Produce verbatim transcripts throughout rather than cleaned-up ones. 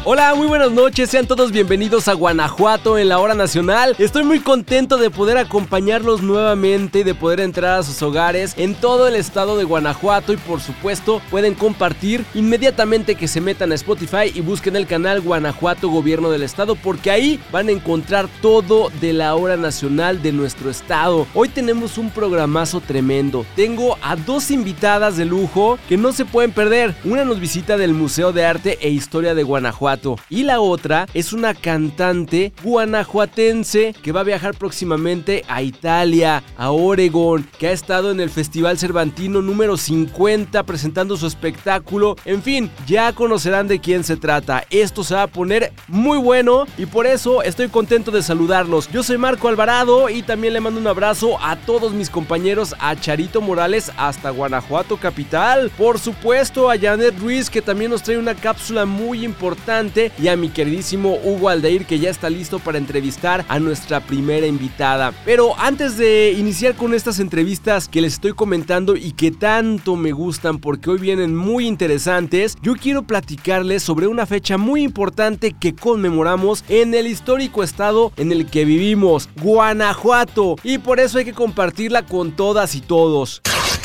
Hola, muy buenas noches, sean todos bienvenidos a Guanajuato en la hora nacional. Estoy muy contento de poder acompañarlos nuevamente y de poder entrar a sus hogares en todo el estado de Guanajuato y por supuesto pueden compartir inmediatamente que se metan a Spotify y busquen el canal Guanajuato Gobierno del Estado, porque ahí van a encontrar todo de la hora nacional de nuestro estado. Hoy tenemos un programazo tremendo. Tengo a dos invitadas de lujo que no se pueden perder. Una nos visita del Museo de Arte e Historia de Guanajuato y la otra es una cantante guanajuatense que va a viajar próximamente a Italia, a Oregón, que ha estado en el Festival Cervantino número cincuenta presentando su espectáculo. En fin, ya conocerán de quién se trata. Esto se va a poner muy bueno y por eso estoy contento de saludarlos. Yo soy Marco Alvarado y también le mando un abrazo a todos mis compañeros, a Charito Morales hasta Guanajuato capital, por supuesto a Janet Ruiz, que también nos trae una cápsula muy importante, y a mi queridísimo Hugo Aldair, que ya está listo para entrevistar a nuestra primera invitada. Pero antes de iniciar con estas entrevistas que les estoy comentando y que tanto me gustan porque hoy vienen muy interesantes, yo quiero platicarles sobre una fecha muy importante que conmemoramos en el histórico estado en el que vivimos, Guanajuato, y por eso hay que compartirla con todas y todos.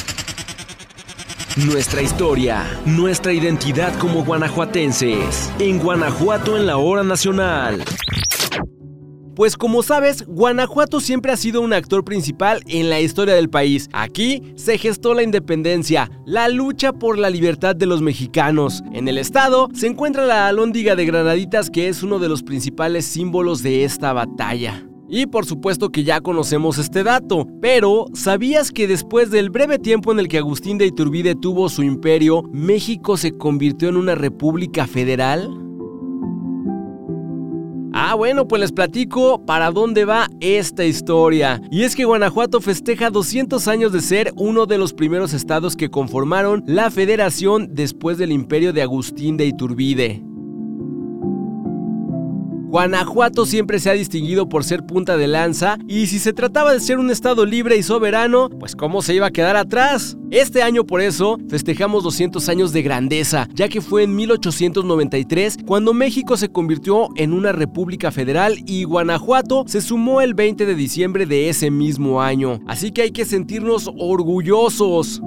Nuestra historia, nuestra identidad como guanajuatenses, en Guanajuato en la hora nacional. Pues como sabes, Guanajuato siempre ha sido un actor principal en la historia del país. Aquí se gestó la independencia, la lucha por la libertad de los mexicanos. En el estado se encuentra la Alhóndiga de Granaditas, que es uno de los principales símbolos de esta batalla. Y por supuesto que ya conocemos este dato, pero ¿sabías que después del breve tiempo en el que Agustín de Iturbide tuvo su imperio, México se convirtió en una república federal? Ah, bueno, pues les platico para dónde va esta historia. Y es que Guanajuato festeja doscientos años de ser uno de los primeros estados que conformaron la federación después del imperio de Agustín de Iturbide. Guanajuato siempre se ha distinguido por ser punta de lanza, y si se trataba de ser un estado libre y soberano, pues ¿cómo se iba a quedar atrás? Este año por eso festejamos doscientos años de grandeza, ya que fue en mil ochocientos noventa y tres cuando México se convirtió en una república federal y Guanajuato se sumó el veinte de diciembre de ese mismo año. Así que hay que sentirnos orgullosos.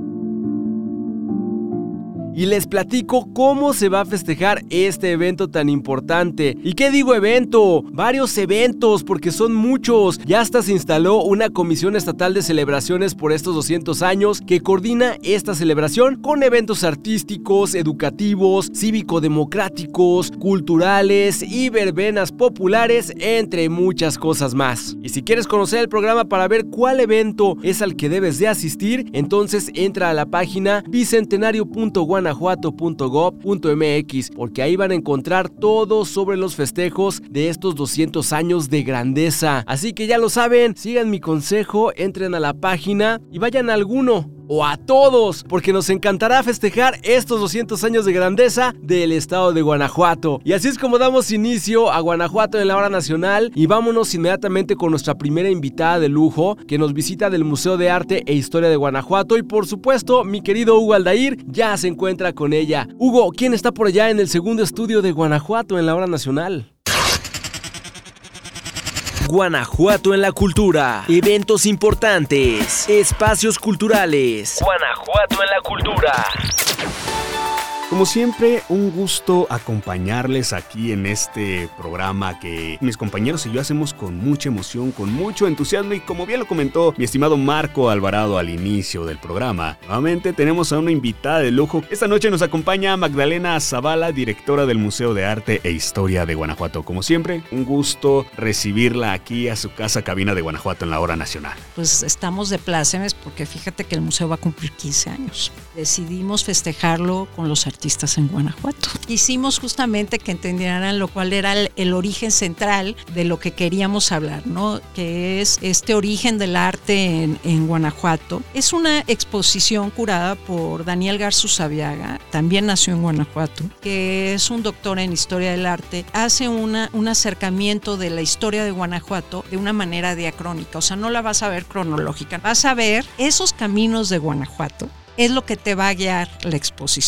Y les platico cómo se va a festejar este evento tan importante. ¿Y qué digo evento? Varios eventos, porque son muchos. Ya hasta se instaló una comisión estatal de celebraciones por estos doscientos años que coordina esta celebración con eventos artísticos, educativos, cívico-democráticos, culturales y verbenas populares, entre muchas cosas más. Y si quieres conocer el programa para ver cuál evento es al que debes de asistir, entonces entra a la página bicentenario punto guanajuato punto gob punto mx, porque ahí van a encontrar todo sobre los festejos de estos doscientos años de grandeza. Así que ya lo saben, sigan mi consejo, entren a la página y vayan a alguno o a todos, porque nos encantará festejar estos doscientos años de grandeza del estado de Guanajuato. Y así es como damos inicio a Guanajuato en la hora nacional, y vámonos inmediatamente con nuestra primera invitada de lujo que nos visita del Museo de Arte e Historia de Guanajuato, y por supuesto mi querido Hugo Aldair ya se encuentra con ella. Hugo, ¿quién está por allá en el segundo estudio de Guanajuato en la hora nacional? Guanajuato en la cultura, eventos importantes, espacios culturales. Guanajuato en la cultura. Como siempre, un gusto acompañarles aquí en este programa que mis compañeros y yo hacemos con mucha emoción, con mucho entusiasmo, y como bien lo comentó mi estimado Marco Alvarado al inicio del programa, nuevamente tenemos a una invitada de lujo. Esta noche nos acompaña Magdalena Zavala, directora del Museo de Arte e Historia de Guanajuato. Como siempre, un gusto recibirla aquí a su casa cabina de Guanajuato en la hora nacional. Pues estamos de plácemes porque fíjate que el museo va a cumplir quince años. Decidimos festejarlo con los artistas en Guanajuato. Hicimos justamente que entendieran lo cual era el, el origen central de lo que queríamos hablar, ¿no? Que es este origen del arte en, en Guanajuato. Es una exposición curada por Daniel Garzuzaviaga, también nació en Guanajuato, que es un doctor en historia del arte. Hace una, un acercamiento de la historia de Guanajuato de una manera diacrónica, o sea, no la vas a ver cronológica, vas a ver esos caminos de Guanajuato. Es lo que te va a guiar la exposición.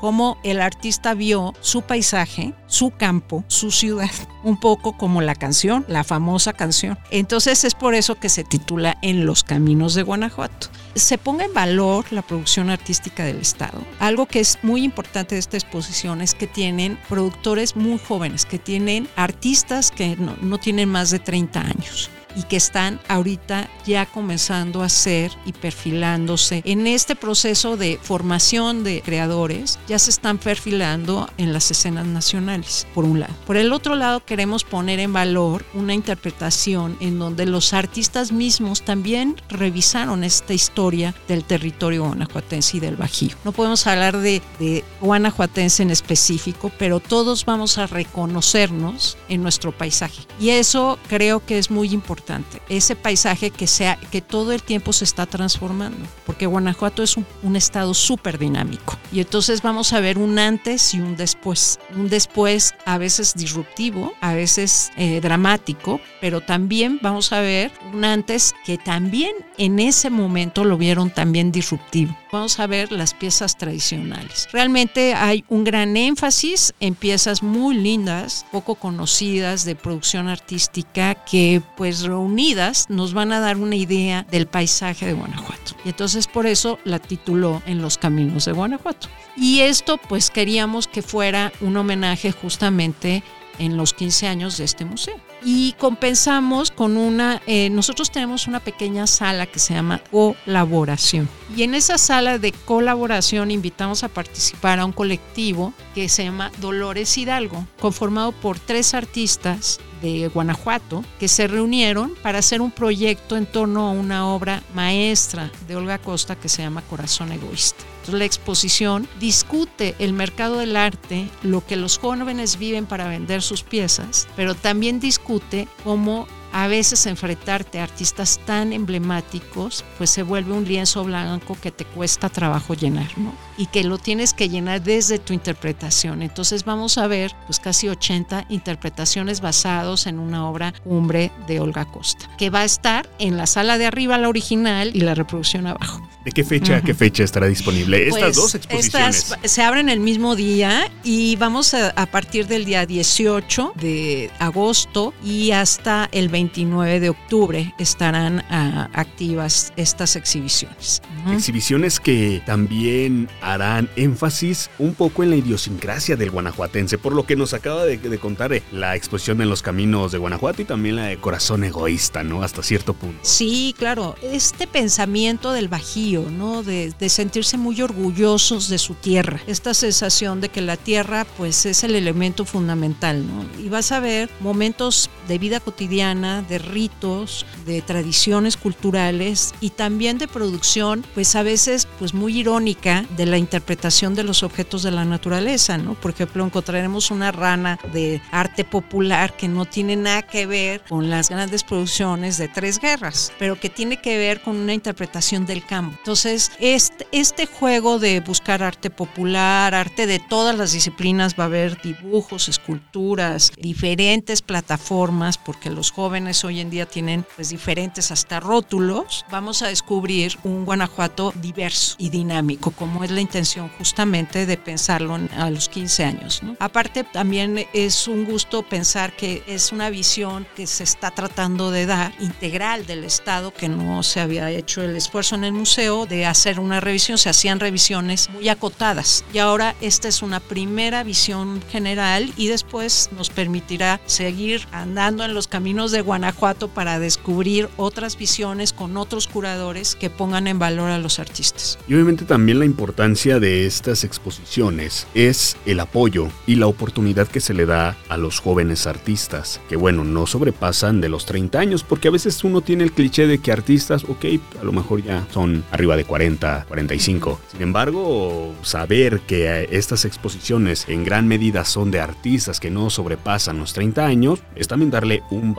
cómo el artista vio su paisaje, su campo, su ciudad, un poco como la canción, la famosa canción. Entonces es por eso que se titula En los caminos de Guanajuato. Se ponga en valor la producción artística del Estado. Algo que es muy importante de esta exposición es que tienen productores muy jóvenes, que tienen artistas que no, no tienen más de treinta años. Y que están ahorita ya comenzando a hacer y perfilándose en este proceso de formación de creadores, ya se están perfilando en las escenas nacionales, por un lado. Por el otro lado, queremos poner en valor una interpretación en donde los artistas mismos también revisaron esta historia del territorio guanajuatense y del Bajío. No podemos hablar de, de guanajuatense en específico, pero todos vamos a reconocernos en nuestro paisaje. Y eso creo que es muy importante. Ese paisaje que sea que todo el tiempo se está transformando, porque Guanajuato es un, un estado súper dinámico y entonces vamos a ver un antes y un después, un después a veces disruptivo, a veces eh, dramático, pero también vamos a ver un antes que también en ese momento lo vieron también disruptivo. Vamos a ver las piezas tradicionales. Realmente hay un gran énfasis en piezas muy lindas, poco conocidas de producción artística que pues reunidas nos van a dar una idea del paisaje de Guanajuato. Y entonces por eso la tituló En los caminos de Guanajuato. Y esto pues queríamos que fuera un homenaje justamente en los quince años de este museo. Y compensamos con una, eh, nosotros tenemos una pequeña sala que se llama Colaboración. Y en esa sala de colaboración invitamos a participar a un colectivo que se llama Dolores Hidalgo, conformado por tres artistas de Guanajuato que se reunieron para hacer un proyecto en torno a una obra maestra de Olga Costa que se llama Corazón Egoísta. Entonces la exposición discute el mercado del arte, lo que los jóvenes viven para vender sus piezas, pero también discute cómo a veces enfrentarte a artistas tan emblemáticos, pues se vuelve un lienzo blanco que te cuesta trabajo llenar, ¿no? Y que lo tienes que llenar desde tu interpretación. Entonces vamos a ver pues casi ochenta interpretaciones basadas en una obra cumbre de Olga Costa, que va a estar en la sala de arriba, la original, y la reproducción abajo. ¿De qué fecha a uh-huh. qué fecha estará disponible estas pues dos exposiciones? Estas se abren el mismo día y vamos a, a partir del día dieciocho de agosto y hasta el veintinueve de octubre estarán uh, activas estas exhibiciones. Uh-huh. Exhibiciones que también harán énfasis un poco en la idiosincrasia del guanajuatense, por lo que nos acaba de, de contar eh, la exposición En los caminos de Guanajuato y también la de Corazón Egoísta, ¿no? Hasta cierto punto. Sí, claro. Este pensamiento del Bajío, ¿no? De, de sentirse muy orgullosos de su tierra. Esta sensación de que la tierra, pues, es el elemento fundamental, ¿no? Y vas a ver momentos de vida cotidiana, de ritos, de tradiciones culturales y también de producción, pues, a veces, pues, muy irónica de la interpretación de los objetos de la naturaleza, ¿no? Por ejemplo, encontraremos una rana de arte popular que no tiene nada que ver con las grandes producciones de Tres Guerras, pero que tiene que ver con una interpretación del campo. Entonces, este, este juego de buscar arte popular, arte de todas las disciplinas, va a haber dibujos, esculturas, diferentes plataformas, porque los jóvenes hoy en día tienen pues diferentes hasta rótulos. Vamos a descubrir un Guanajuato diverso y dinámico, como es la intención justamente de pensarlo a los quince años, ¿no? Aparte, también es un gusto pensar que es una visión que se está tratando de dar integral del Estado, que no se había hecho el esfuerzo en el museo de hacer una revisión, se hacían revisiones muy acotadas y ahora esta es una primera visión general y después nos permitirá seguir andando en los caminos de Guanajuato para descubrir otras visiones con otros curadores que pongan en valor a los artistas. Y obviamente también la importancia de estas exposiciones es el apoyo y la oportunidad que se le da a los jóvenes artistas, que bueno, no sobrepasan de los treinta años, porque a veces uno tiene el cliché de que artistas, ok, a lo mejor ya son arriba de cuarenta, cuarenta y cinco. Sin embargo, saber que estas exposiciones en gran medida son de artistas que no sobrepasan los treinta años, es también darle un valor agregado.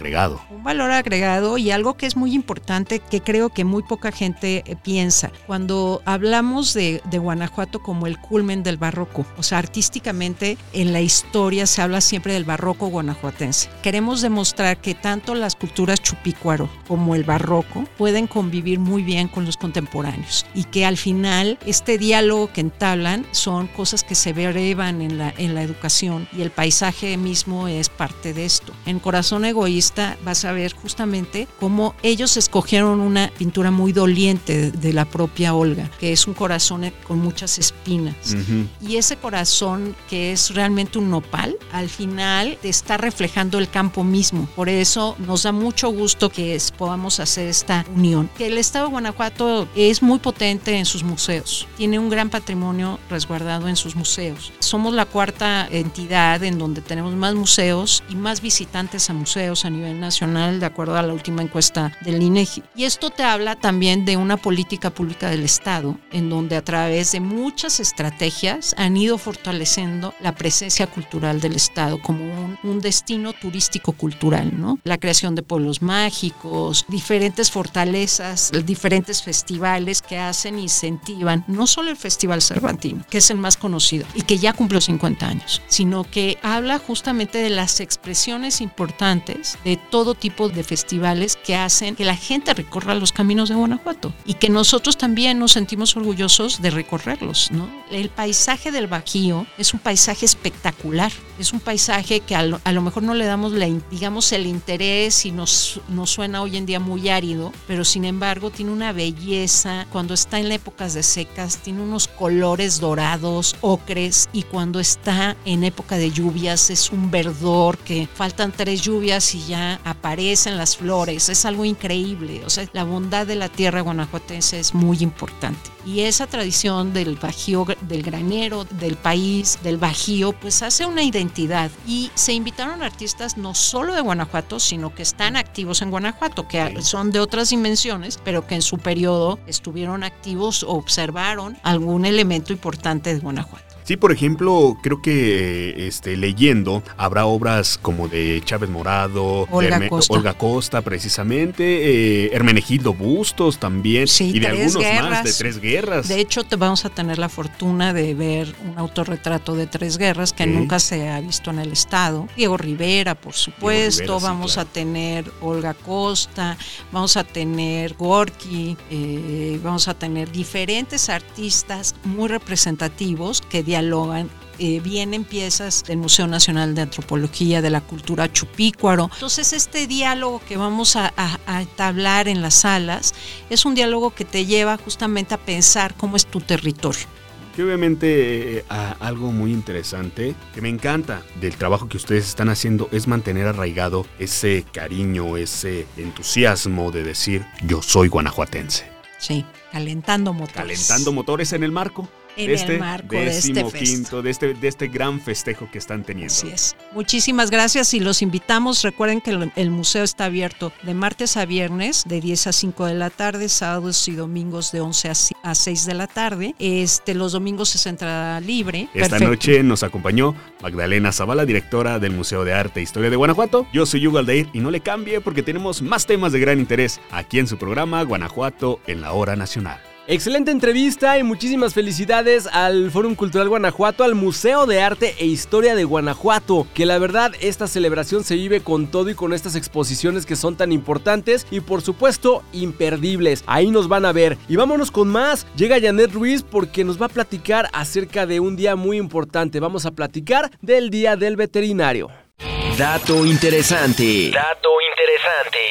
agregado. Un valor agregado y algo que es muy importante que creo que muy poca gente eh, piensa. Cuando hablamos de, de Guanajuato como el culmen del barroco, o sea, artísticamente en la historia se habla siempre del barroco guanajuatense. Queremos demostrar que tanto las culturas chupícuaro como el barroco pueden convivir muy bien con los contemporáneos y que al final este diálogo que entablan son cosas que se brevan en la, en la educación y el paisaje mismo es parte de esto. En Corazón Egoísta vas a ver justamente cómo ellos escogieron una pintura muy doliente de, de la propia Olga, que es un corazón con muchas espinas. Uh-huh. Y ese corazón que es realmente un nopal, al final está reflejando el campo mismo. Por eso nos da mucho gusto que es, podamos hacer esta unión. Que el Estado de Guanajuato es muy potente en sus museos, tiene un gran patrimonio resguardado en sus museos. Somos la cuarta entidad en donde tenemos más museos y más visitantes a museos a nivel nacional, de acuerdo a la última encuesta del INEGI. Y esto te habla también de una política pública del Estado, en donde a través de muchas estrategias han ido fortaleciendo la presencia cultural del Estado como un, un destino turístico cultural, ¿no? La creación de pueblos mágicos, diferentes fortalezas, diferentes festivales que hacen e incentivan, no solo el Festival Cervantino, que es el más conocido y que ya cumplió cincuenta años, sino que habla justamente de las expresiones importantes de todo tipo de festivales que hacen que la gente recorra los caminos de Guanajuato y que nosotros también nos sentimos orgullosos de recorrerlos, ¿no? El paisaje del Bajío es un paisaje espectacular, es un paisaje que a lo, a lo mejor no le damos la, digamos, el interés y nos, nos suena hoy en día muy árido, pero sin embargo tiene una belleza. Cuando está en épocas de secas tiene unos colores dorados, ocres, y cuando está en época de lluvias es un verdor que faltan tres lluvias y ya aparecen las flores. Es algo increíble. O sea, la bondad de la tierra guanajuatense es muy importante. Y esa tradición del Bajío, del granero, del país, del Bajío, pues hace una identidad. Y se invitaron artistas no solo de Guanajuato, sino que están activos en Guanajuato, que sí. son de otras dimensiones, pero que en su periodo estuvieron activos o observaron algún elemento importante de Guanajuato. Sí, por ejemplo, creo que este, leyendo habrá obras como de Chávez Morado, Olga, de Herme- Costa. Olga Costa, precisamente, eh, Hermenegildo Bustos también, sí, y de algunos guerras. más, de Tres Guerras. De hecho, te vamos a tener la fortuna de ver un autorretrato de Tres Guerras que sí. nunca se ha visto en el Estado. Diego Rivera, por supuesto, Rivera, vamos sí, claro. a tener Olga Costa, vamos a tener Gorky, eh, vamos a tener diferentes artistas muy representativos que dialogan. Eh, vienen piezas del Museo Nacional de Antropología, de la cultura chupícuaro. Entonces este diálogo que vamos a, a, a entablar en las salas es un diálogo que te lleva justamente a pensar cómo es tu territorio. Que obviamente eh, a, algo muy interesante que me encanta del trabajo que ustedes están haciendo es mantener arraigado ese cariño, ese entusiasmo de decir yo soy guanajuatense. Sí, calentando motores. Calentando motores en el marco. En de este el marco de este quinto, de este, de este gran festejo que están teniendo. Así es. Muchísimas gracias y los invitamos. Recuerden que el, el museo está abierto de martes a viernes de diez a cinco de la tarde, sábados y domingos de once a seis de la tarde. Este, los domingos es entrada libre. Esta Perfecto. Noche nos acompañó Magdalena Zavala, directora del Museo de Arte e Historia de Guanajuato. Yo soy Hugo Aldair y no le cambie porque tenemos más temas de gran interés aquí en su programa Guanajuato en la Hora Nacional. Excelente entrevista y muchísimas felicidades al Fórum Cultural Guanajuato, al Museo de Arte e Historia de Guanajuato, que la verdad esta celebración se vive con todo y con estas exposiciones que son tan importantes y por supuesto imperdibles. Ahí nos van a ver. Y vámonos con más. Llega Janet Ruiz porque nos va a platicar acerca de un día muy importante. Vamos a platicar del Día del Veterinario. Dato interesante. Dato interesante.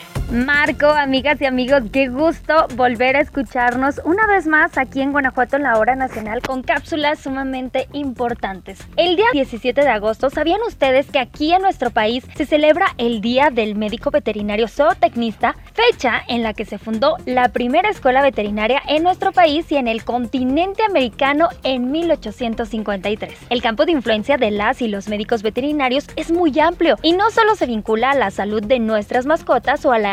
Marco, amigas y amigos, qué gusto volver a escucharnos una vez más aquí en Guanajuato en la Hora Nacional con cápsulas sumamente importantes. El día diecisiete de agosto, ¿sabían ustedes que aquí en nuestro país se celebra el Día del Médico Veterinario Zootecnista? Fecha en la que se fundó la primera escuela veterinaria en nuestro país y en el continente americano en mil ochocientos cincuenta y tres. El campo de influencia de las y los médicos veterinarios es muy amplio y no solo se vincula a la salud de nuestras mascotas o a la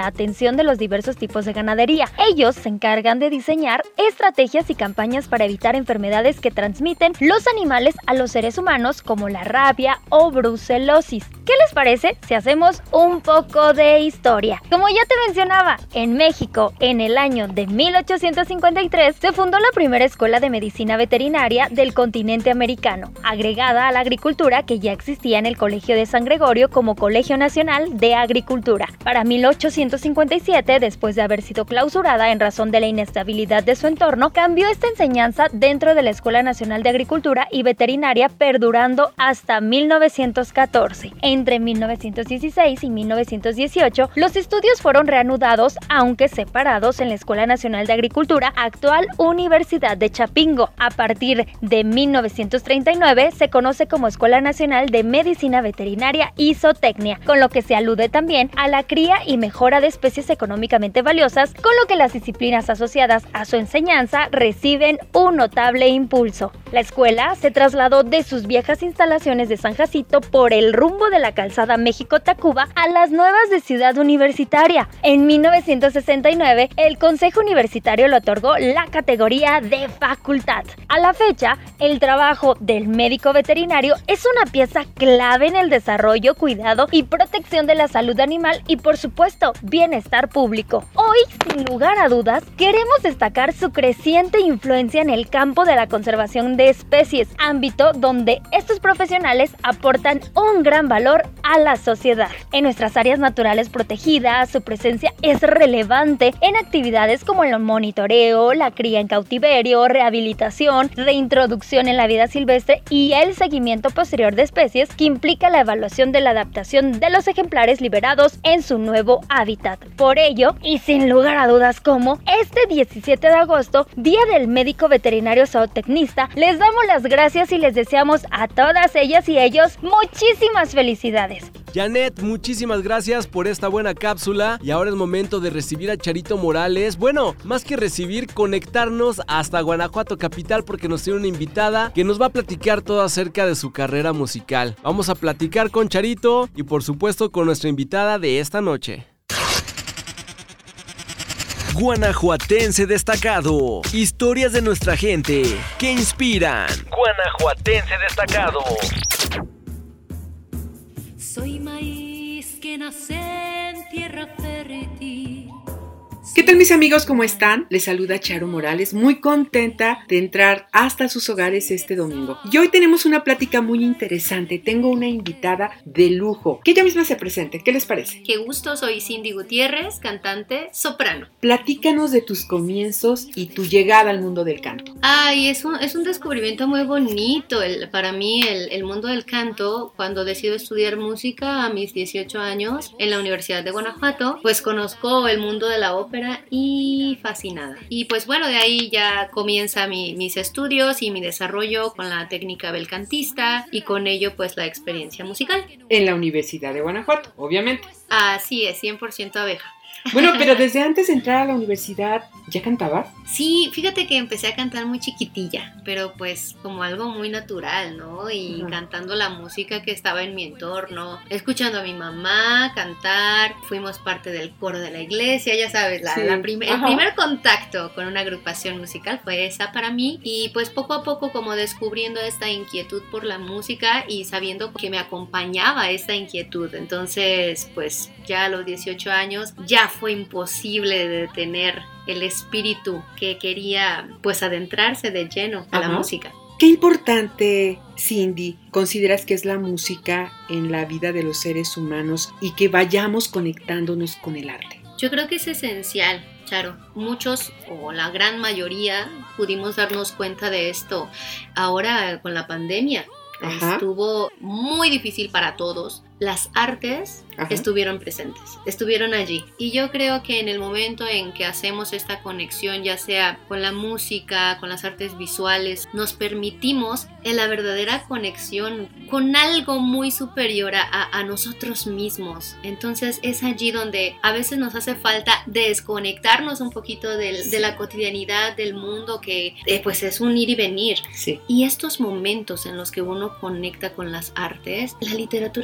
atención de los diversos tipos de ganadería. Ellos se encargan de diseñar estrategias y campañas para evitar enfermedades que transmiten los animales a los seres humanos, como la rabia o brucelosis. ¿Qué les parece si hacemos un poco de historia? Como ya te mencionaba, en México, en el año de mil ochocientos cincuenta y tres, se fundó la primera escuela de medicina veterinaria del continente americano, agregada a la agricultura que ya existía en el Colegio de San Gregorio como Colegio Nacional de Agricultura. Para mil ochocientos cincuenta y siete, después de haber sido clausurada en razón de la inestabilidad de su entorno, cambió esta enseñanza dentro de la Escuela Nacional de Agricultura y Veterinaria, perdurando hasta mil novecientos catorce. Entre mil novecientos dieciséis y mil novecientos dieciocho, los estudios fueron reanudados, aunque separados, en la Escuela Nacional de Agricultura, actual Universidad de Chapingo. A partir de mil novecientos treinta y nueve se conoce como Escuela Nacional de Medicina Veterinaria y Zootecnia, con lo que se alude también a la cría y mejora de especies económicamente valiosas, con lo que las disciplinas asociadas a su enseñanza reciben un notable impulso. La escuela se trasladó de sus viejas instalaciones de San Jacinto por el rumbo de la calzada México-Tacuba a las nuevas de Ciudad Universitaria. En mil novecientos sesenta y nueve, el Consejo Universitario le otorgó la categoría de facultad. A la fecha, el trabajo del médico veterinario es una pieza clave en el desarrollo, cuidado y protección de la salud animal y, por supuesto, bienestar público. Hoy, sin lugar a dudas, queremos destacar su creciente influencia en el campo de la conservación de especies, ámbito donde estos profesionales aportan un gran valor a la sociedad. En nuestras áreas naturales protegidas, su presencia es relevante en actividades como el monitoreo, la cría en cautiverio, rehabilitación, reintroducción en la vida silvestre y el seguimiento posterior de especies, que implica la evaluación de la adaptación de los ejemplares liberados en su nuevo hábitat. Por ello, y sin lugar a dudas como, este diecisiete de agosto, Día del Médico Veterinario Zootecnista, les damos las gracias y les deseamos a todas ellas y ellos muchísimas felicidades. Janet, muchísimas gracias por esta buena cápsula y ahora es momento de recibir a Charito Morales. Bueno, más que recibir, conectarnos hasta Guanajuato capital porque nos tiene una invitada que nos va a platicar todo acerca de su carrera musical. Vamos a platicar con Charito y por supuesto con nuestra invitada de esta noche. Guanajuatense destacado. Historias de nuestra gente que inspiran. Guanajuatense destacado. Soy maíz que nace en tierra fértil. ¿Qué tal, mis amigos? ¿Cómo están? Les saluda Charo Morales, muy contenta de entrar hasta sus hogares este domingo. Y hoy tenemos una plática muy interesante. Tengo una invitada de lujo, que ella misma se presente. ¿Qué les parece? Qué gusto, soy Cindy Gutiérrez, cantante, soprano. Platícanos de tus comienzos y tu llegada al mundo del canto. Ay, es un, es un descubrimiento muy bonito el, para mí el, el mundo del canto. Cuando decido estudiar música a mis dieciocho años en la Universidad de Guanajuato, pues conozco el mundo de la ópera y fascinada. Y pues bueno, de ahí ya comienza mi, mis estudios y mi desarrollo con la técnica belcantista y con ello pues la experiencia musical. En la Universidad de Guanajuato, obviamente. Así es, cien por ciento abeja. Bueno, pero desde antes de entrar a la universidad, ¿ya cantabas? Sí, fíjate que empecé a cantar muy chiquitilla, pero pues como algo muy natural, ¿no? Y uh-huh. cantando la música que estaba en mi entorno, escuchando a mi mamá cantar, fuimos parte del coro de la iglesia, ya sabes, la, sí. la prim- el primer contacto con una agrupación musical fue esa para mí, y pues poco a poco como descubriendo esta inquietud por la música y sabiendo que me acompañaba esta inquietud, entonces pues ya a los dieciocho años ya fue imposible de detener el espíritu que quería pues adentrarse de lleno a Ajá. la música. Qué importante, Cindy, consideras que es la música en la vida de los seres humanos y que vayamos conectándonos con el arte. Yo creo que es esencial, Charo. Muchos o la gran mayoría pudimos darnos cuenta de esto ahora con la pandemia. Ajá. Estuvo muy difícil para todos. Las artes Ajá. estuvieron presentes, estuvieron allí. Y yo creo que en el momento en que hacemos esta conexión, ya sea con la música, con las artes visuales, nos permitimos en la verdadera conexión con algo muy superior a, a nosotros mismos. Entonces es allí donde a veces nos hace falta desconectarnos un poquito del, sí. de la cotidianidad del mundo, que eh, pues es un ir y venir. Sí. Y estos momentos en los que uno conecta con las artes, la literatura misma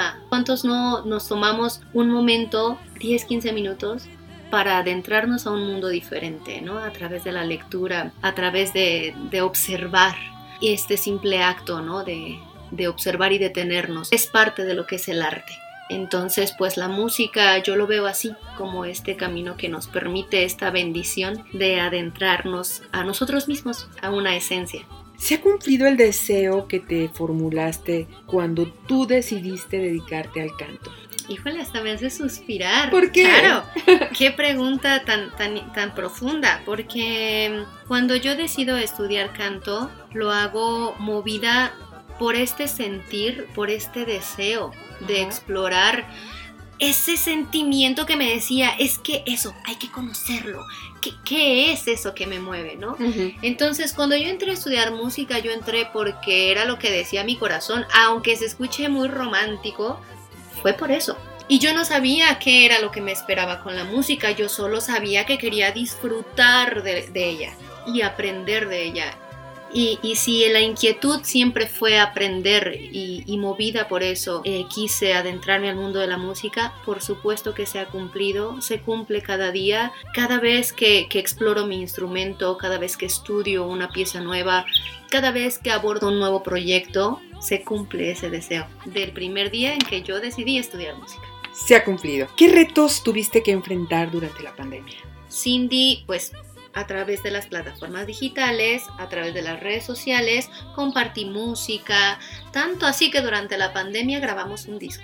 misma. ¿Cuántos no nos tomamos un momento, diez, quince minutos, para adentrarnos a un mundo diferente, ¿no? A través de la lectura, a través de, de observar este simple acto, ¿no? De, de observar y detenernos. Es parte de lo que es el arte. Entonces, pues la música yo lo veo así, como este camino que nos permite esta bendición de adentrarnos a nosotros mismos, a una esencia. ¿Se ha cumplido el deseo que te formulaste cuando tú decidiste dedicarte al canto? Híjole, hasta me hace suspirar. ¿Por qué? Claro, qué pregunta tan, tan, tan profunda, porque cuando yo decido estudiar canto, lo hago movida por este sentir, por este deseo de explorar ese sentimiento que me decía, es que eso, hay que conocerlo. ¿Qué, qué es eso que me mueve, no? Uh-huh. Entonces, cuando yo entré a estudiar música, yo entré porque era lo que decía mi corazón, aunque se escuche muy romántico, fue por eso. Y yo no sabía qué era lo que me esperaba con la música, yo solo sabía que quería disfrutar de, de ella y aprender de ella. Y, y si la inquietud siempre fue aprender y, y movida por eso eh, quise adentrarme al mundo de la música, por supuesto que se ha cumplido, se cumple cada día, cada vez que, que exploro mi instrumento, cada vez que estudio una pieza nueva, cada vez que abordo un nuevo proyecto, se cumple ese deseo del primer día en que yo decidí estudiar música. Se ha cumplido. ¿Qué retos tuviste que enfrentar durante la pandemia? Cindy, pues a través de las plataformas digitales, a través de las redes sociales, compartí música, tanto así que durante la pandemia grabamos un disco.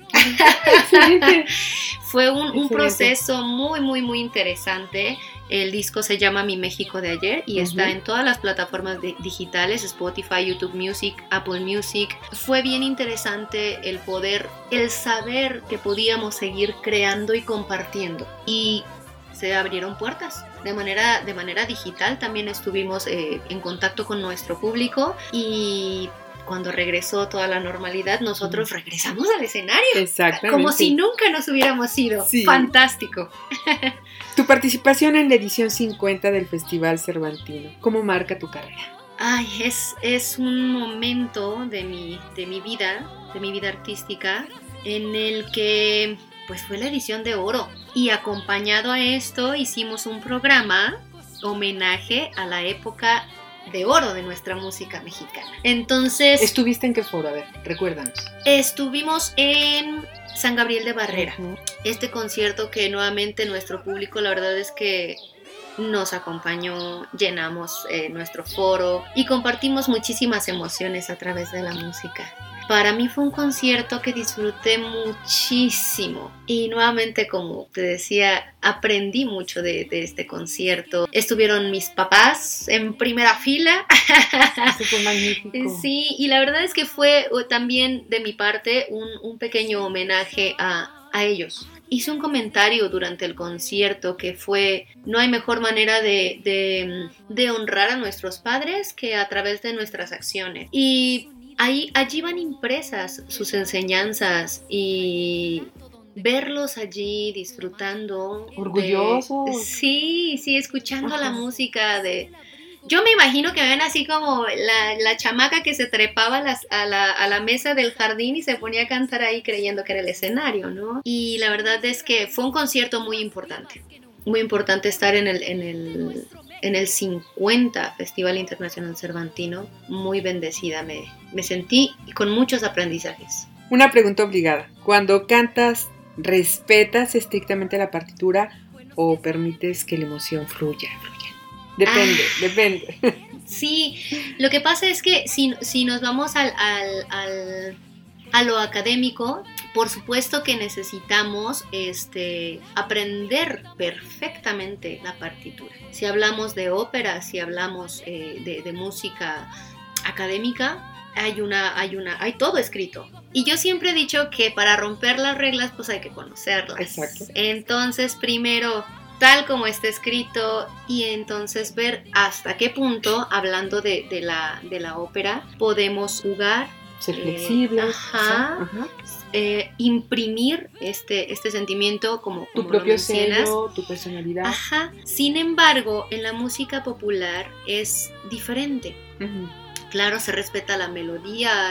Fue un, un proceso muy, muy, muy interesante. El disco se llama Mi México de Ayer y uh-huh. está en todas las plataformas de, digitales, Spotify, YouTube Music, Apple Music. Fue bien interesante el poder, el saber que podíamos seguir creando y compartiendo. Y se abrieron puertas. De manera, de manera digital también estuvimos eh, en contacto con nuestro público y cuando regresó toda la normalidad, nosotros regresamos al escenario. Exactamente. Como si nunca nos hubiéramos ido. Sí. Fantástico. Tu participación en la edición cincuenta del Festival Cervantino, ¿cómo marca tu carrera? Ay, es, es un momento de mi, de mi vida, de mi vida artística, en el que pues fue la edición de oro. Y acompañado a esto hicimos un programa homenaje a la época de oro de nuestra música mexicana. Entonces... ¿Estuviste en qué foro? A ver, recuérdanos. Estuvimos en San Gabriel de Barrera. Uh-huh. Este concierto que nuevamente nuestro público, la verdad es que nos acompañó, llenamos eh, nuestro foro y compartimos muchísimas emociones a través de la música. Para mí fue un concierto que disfruté muchísimo y nuevamente, como te decía, aprendí mucho de, de este concierto. Estuvieron mis papás en primera fila. Eso fue magnífico. Sí, y la verdad es que fue también de mi parte un, un pequeño homenaje a, a ellos. Hice un comentario durante el concierto que fue: no hay mejor manera de, de, de honrar a nuestros padres que a través de nuestras acciones. Y ahí, allí van impresas sus enseñanzas y verlos allí disfrutando. Orgullosos. De, sí, sí, escuchando Ajá. la música de... Yo me imagino que ven así como la, la chamaca que se trepaba a, las, a, la, a la mesa del jardín y se ponía a cantar ahí creyendo que era el escenario, ¿no? Y la verdad es que fue un concierto muy importante. Muy importante estar en el, en el, en el cincuenta Festival Internacional Cervantino. Muy bendecida me, me sentí y con muchos aprendizajes. Una pregunta obligada. Cuando cantas, ¿respetas estrictamente la partitura o permites que la emoción fluya? Depende, ah, depende. Sí, lo que pasa es que si, si nos vamos al, al, al, a lo académico, por supuesto que necesitamos este, aprender perfectamente la partitura. Si hablamos de ópera, si hablamos eh, de, de música académica, hay, una, hay, una, hay todo escrito. Y yo siempre he dicho que para romper las reglas, pues hay que conocerlas. Exacto. Entonces, primero, tal como está escrito, y entonces ver hasta qué punto, hablando de, de, la, de la ópera, podemos jugar, ser eh, flexibles, ajá, ajá. Eh, imprimir este, este sentimiento como, tu como propio lo mencionas. sello, tu personalidad. Ajá. Sin embargo, en la música popular es diferente. Uh-huh. Claro, se respeta la melodía,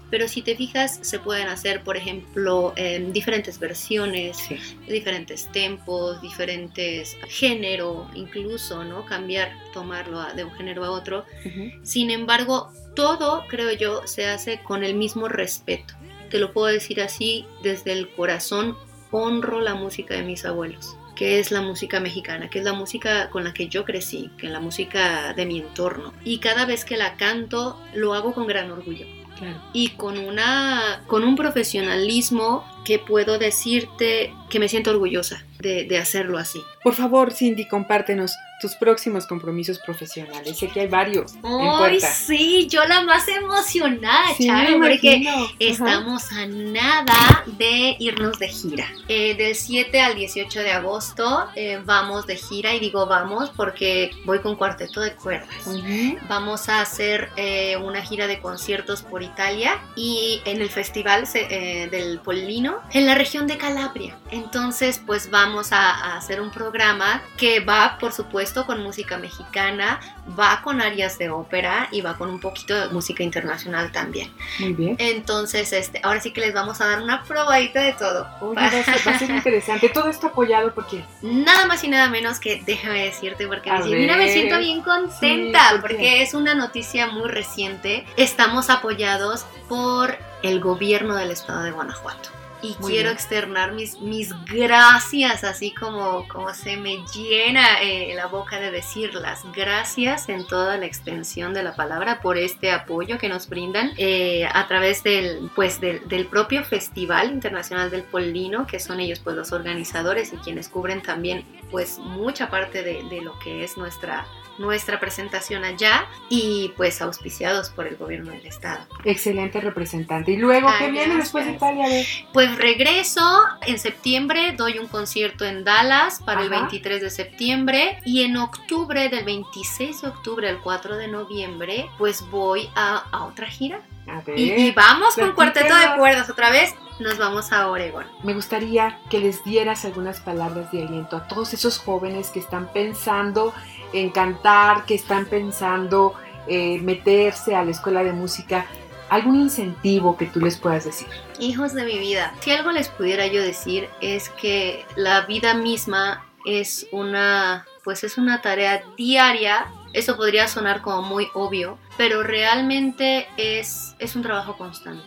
pero si te fijas se pueden hacer, por ejemplo, eh, diferentes versiones, sí. diferentes tempos, diferentes género, incluso, ¿no? Cambiar, tomarlo a, de un género a otro. Uh-huh. Sin embargo, todo, creo yo, se hace con el mismo respeto. Te lo puedo decir así, desde el corazón honro la música de mis abuelos, que es la música mexicana, que es la música con la que yo crecí, que es la música de mi entorno. Y cada vez que la canto, lo hago con gran orgullo. Claro. Y con, una, con un profesionalismo que puedo decirte que me siento orgullosa de, de hacerlo así. Por favor, Cindy, compártenos tus próximos compromisos profesionales. Sé que hay varios. ¡Ay, sí! Yo la más emocionada, sí, Charo, porque estamos Ajá. a nada de irnos de gira. Eh, del siete al dieciocho de agosto eh, vamos de gira, y digo vamos porque voy con cuarteto de cuerdas. Uh-huh. Vamos a hacer eh, una gira de conciertos por Italia y en el festival eh, del Pollino en la región de Calabria. Entonces, pues vamos a, a hacer un programa que va, por supuesto, con música mexicana, va con arias de ópera y va con un poquito de música internacional también. Muy bien. Entonces, este, ahora sí que les vamos a dar una probadita de todo. Oye, va, a ser, va a ser interesante. Todo esto apoyado porque... Nada más y nada menos que, déjame decirte, porque me, mira, me siento bien contenta, sí, ¿por porque es una noticia muy reciente. Estamos apoyados por el gobierno del estado de Guanajuato. Y Muy quiero bien. externar mis, mis gracias, así como, como se me llena eh, la boca de decirlas. Gracias en toda la extensión de la palabra por este apoyo que nos brindan eh, a través del, pues, del, del propio Festival Internacional del Pollino, que son ellos pues los organizadores y quienes cubren también pues mucha parte de, de lo que es nuestra nuestra presentación allá, y pues auspiciados por el gobierno del estado. Excelente representante. ¿Y luego Ay, qué viene gracias. después de Italia? De... Pues regreso en septiembre, doy un concierto en Dallas para Ajá. el veintitrés de septiembre, y en octubre, del veintiséis de octubre al cuatro de noviembre, pues voy a, a otra gira. A ver, y, y vamos con cuarteto de cuerdas otra vez. Nos vamos a Oregón. Me gustaría que les dieras algunas palabras de aliento a todos esos jóvenes que están pensando en cantar, que están pensando eh, meterse a la escuela de música. ¿Algún incentivo que tú les puedas decir? Hijos de mi vida, si algo les pudiera yo decir es que la vida misma es una, pues es una tarea diaria. Eso podría sonar como muy obvio, pero realmente es, es un trabajo constante.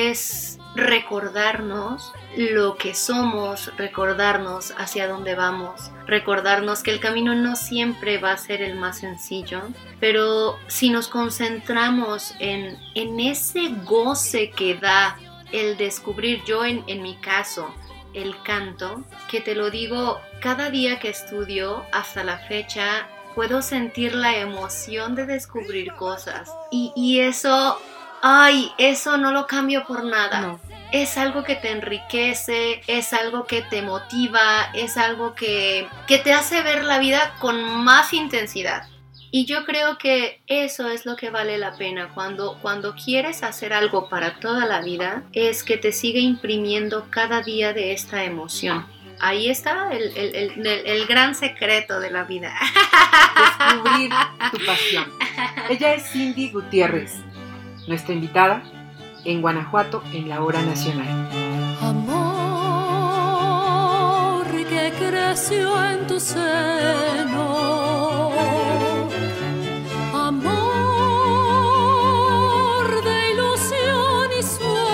Es recordarnos lo que somos, recordarnos hacia dónde vamos, recordarnos que el camino no siempre va a ser el más sencillo, pero si nos concentramos en, en ese goce que da el descubrir, yo en, en mi caso, el canto, que te lo digo, cada día que estudio hasta la fecha, puedo sentir la emoción de descubrir cosas, y, y eso... Ay, eso no lo cambio por nada. No. Es algo que te enriquece, es algo que te motiva, es algo que, que te hace ver la vida con más intensidad. Y yo creo que eso es lo que vale la pena cuando, cuando quieres hacer algo para toda la vida, es que te siga imprimiendo cada día de esta emoción. Ahí está el, el, el, el, el gran secreto de la vida. Descubrir tu pasión. Ella es Cindy Gutiérrez, nuestra invitada en Guanajuato en la Hora Nacional. Amor que creció en tu seno, amor de ilusión y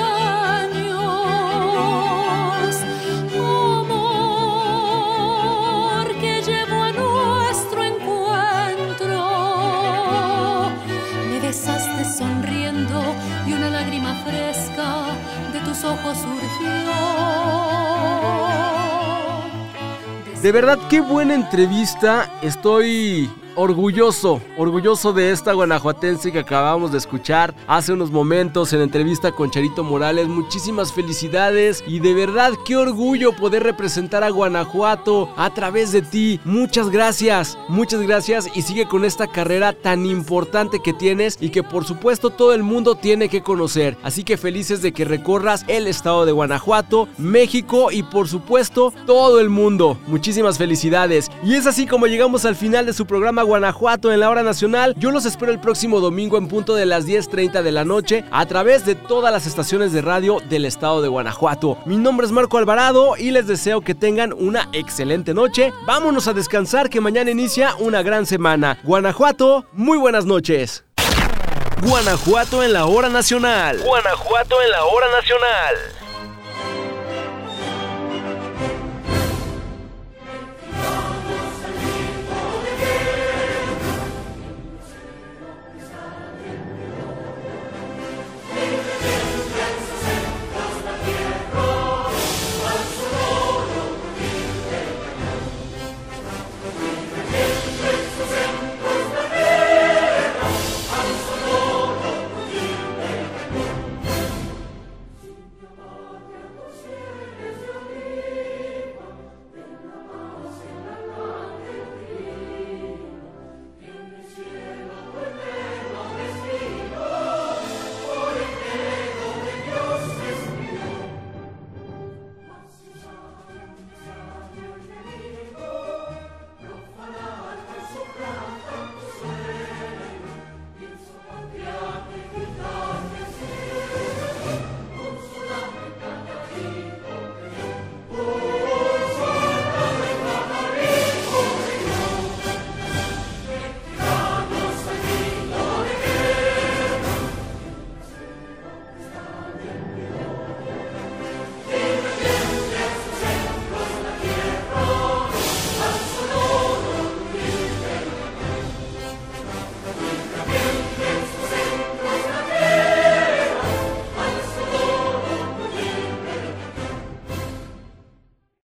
sueños, amor que llevó a nuestro encuentro. Me besaste sonriendo y una lágrima fresca de tus ojos surgió. De verdad, qué buena entrevista. Estoy orgulloso, orgulloso de esta guanajuatense que acabamos de escuchar hace unos momentos en entrevista con Charito Morales. Muchísimas felicidades y de verdad qué orgullo poder representar a Guanajuato a través de ti. Muchas gracias, muchas gracias y sigue con esta carrera tan importante que tienes y que por supuesto todo el mundo tiene que conocer. Así que felices de que recorras el estado de Guanajuato, México y por supuesto todo el mundo. Muchísimas felicidades. Y es así como llegamos al final de su programa Guanajuato en la hora nacional. Yo los espero el próximo domingo en punto de las diez treinta de la noche a través de todas las estaciones de radio del estado de Guanajuato. Mi nombre es Marco Alvarado y les deseo que tengan una excelente noche. Vámonos a descansar, que mañana inicia una gran semana. Guanajuato, muy buenas noches. Guanajuato en la hora nacional. Guanajuato en la hora nacional.